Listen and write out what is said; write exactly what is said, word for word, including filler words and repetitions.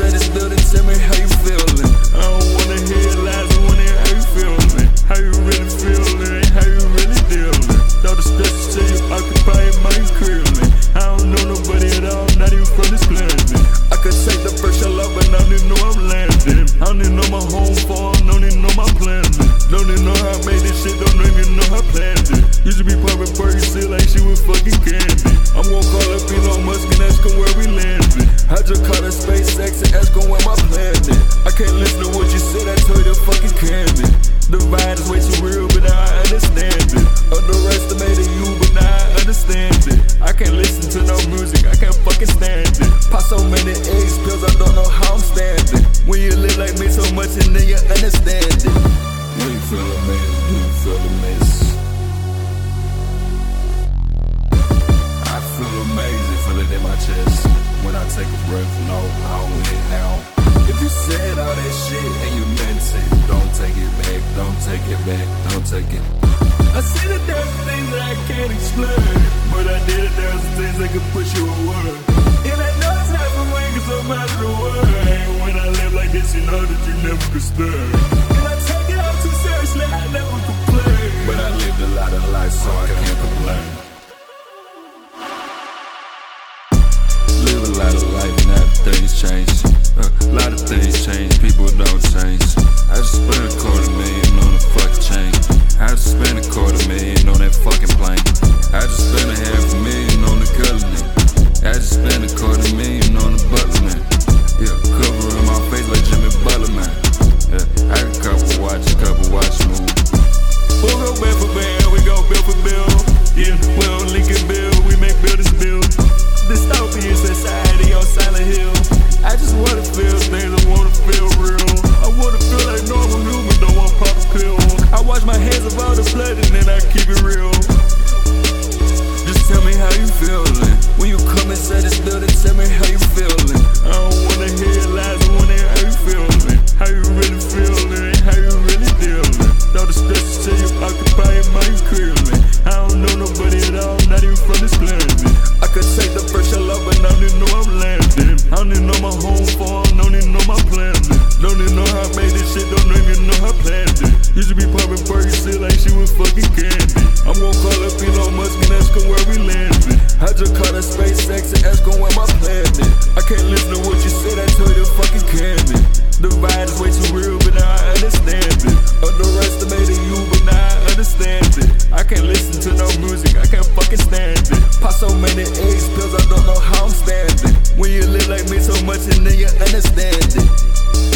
inside this building, tell me how you feeling. I don't wanna hear lies, I wanna hear how you feeling. How you really feeling, how you really dealing. All the stress till you occupy your mind clearly. I don't know nobody at all, not even from this planet. I could take the first shot love, but I don't even know I'm landing. I don't even know my home farm, don't even know my planet. Don't even know how I made this shit, don't even know how I planned it. Used to be popping Percocet like she was fucking candy. I'm gonna call up Elon Musk and ask him where we landed. I just caught a SpaceX and ask him where my planet. I can't listen to what you said, I told you to fucking candy. The vibe is way too real, but now I understand it. Underestimated you, but now I understand it. I can't listen to no music, I can't fucking stand it. Pop so many eggs pills, I don't know how I'm standing. When you live like me so much and then you understand it. Do you feel amazing? Do you feel amazing? I feel amazing, feel it in my chest. When I take a breath, no, I don't hit now. If you said all that shit and you meant it, don't take it back, don't take it back, don't take it. I see that there's things that I can't explain, but I did it, there's things that can push you a word. And I know it's not for me, cause I'm out of the world. When I live like this, you know that you never could stir. And I take it all too seriously, I never complain. But I lived a lot of life, so I can't complain. Live a lot of life, now things change. Uh, a lot of things change, people don't change. I just spent a quarter million on a fucking chain. I just spent a quarter million on that fucking plane. I just spent a half a million on the coloring. I just spent a quarter million on the butler, man. Yeah, covering my face like Jimmy Butler, man. Yeah, I got a couple watch, a couple watch move. We'll go band for band, we go bill for bill. Yeah, we don't link and build, we make buildings build. Dystopian society on Silent Hill. I just wanna feel things, I wanna feel real. I wanna feel like normal human, don't wanna pop a pill. I wash my hands of all the blood and then I keep it real. Just tell me how you feeling. When you come inside this building, tell me how you feeling. I don't wanna hear lies, I wanna hear how you feeling. How you really feeling, how you really dealing. All the stress till you occupy your mind clearly. I don't know nobody at all, not even from this planet. I could take the first shot love, but I don't even know I'm landing. I don't even know my home farm, don't even know my planet. Don't even know how I made this shit, don't even know how I planned it. Used to be popping Percocet like she was fucking candy. I'm gonna call up Elon Musk and ask him where we landed. I just caught a SpaceX and ask him where my planet. I can't listen to what you said, I told you to fucking candy. The vibe is way too real, but now I understand it. Underestimated you, but now I understand it. I can't listen to no music, I can't fucking stand it. Pop so many eggs pills, I don't know how I'm standing. When you live like me so much and then you understand it.